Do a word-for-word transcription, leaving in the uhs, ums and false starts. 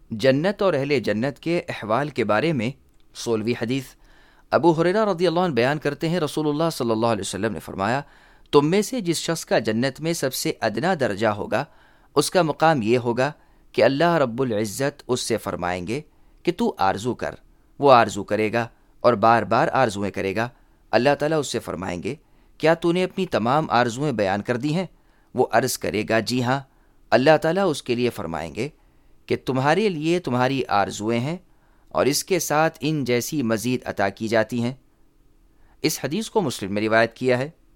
जन्नत और अहले जन्नत के अहवाल के बारे में सोलहवीं हदीस। अबू हुरैरा रज़ियल्लाहु अन्हु बयान करते हैं, रसूलुल्लाह सल्लल्लाहु अलैहि वसल्लम ने फरमाया, तुम में से जिस शख्स का जन्नत में सबसे अदना दर्जा होगा, उसका मुकाम ये होगा कि अल्लाह रब्बुल इज़्ज़त उससे फरमाएंगे कि तू आरजू कर। वो आरजू करेगा और बार बार आरजुएं करेगा। अल्लाह ताला उससे फरमाएंगे, क्या तूने अपनी तमाम आरजुएं बयान कर दी हैं? वो अर्ज करेगा, जी हाँ। अल्लाह ताला उसके लिए फरमाएंगे कि तुम्हारे लिए तुम्हारी आरजुएं हैं और इसके साथ इन जैसी मजीद अता की जाती हैं। इस हदीस को मुस्लिम में रिवायत किया है।